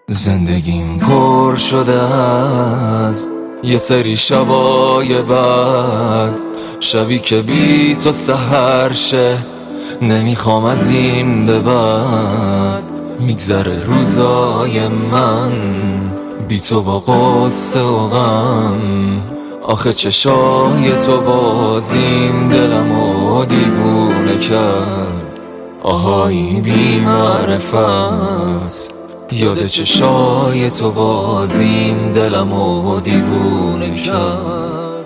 زندگیم پر شده از یه سری شبای بد، شبی که بی تو سحر شه، نمیخوام از این به بعد میگذره روزای من بی تو با قصه و غم. آخه چشای تو باز این دلمو دیوونه کرد، آهایی بی معرفت. یاد چشای تو باز این دلمو دیوونه کرد.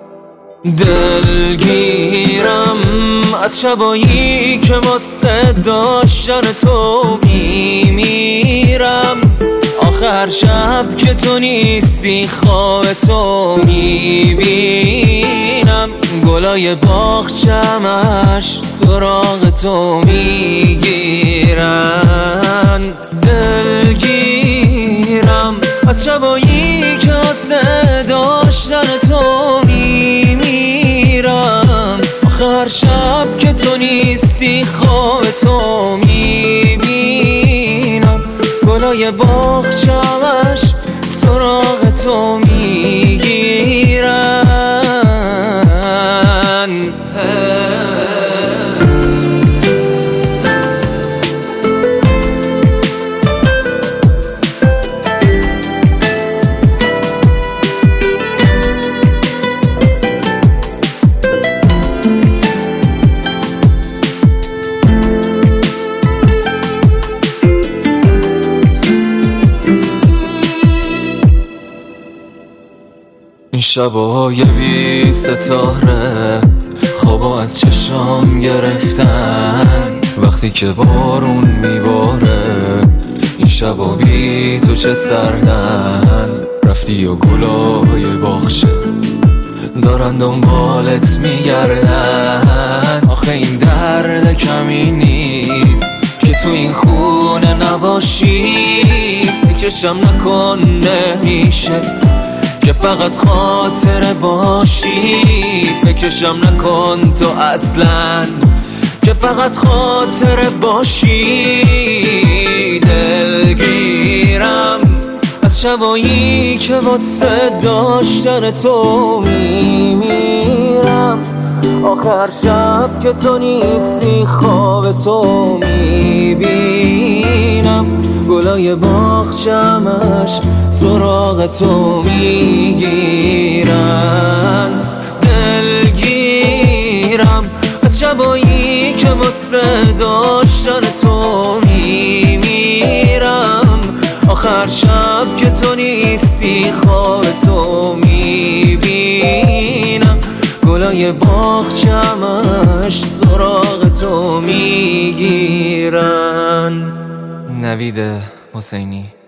دلگیرم از شبایی که واسه داشتن تو میمیرم. آخر شب که تو نیستی خواب تو میبینم. گلای باغچه‌مش سراغ تو میگیرن. دلگیرم از شبایی که واسه داشتن تو میمیرم. آخر شب که تو نیستی خواب تو میبینم. گلای باغچه‌مش سراغ تو میگیرن. این شبای بی ستاره خوابو از چشام گرفتن. وقتی که بارون میباره این شبا بی تو چه سردن. رفتی و گلای باغچه دارن دنبالت میگردن. آخه این درد کمی نیست که تو این خونه نباشی. فکرشم نکن نمیشه که فقط خاطره باشی. فکرشم نکن تو اصلا که فقط خاطره باشی. دلگیرم از شبایی که واسه داشتن تو میمیرم. آخر شب که تو نیستی خواب تو میبینم. گلای باغچه‌مش سراغ تو میگیرن. دلگیرم از شبایی که واسه داشتن تو میمیرم. آخر شب که تو نیستی خواب تو میبینم. گلای باغچه‌مش سراغ تو میگیرن. نوید حسینی.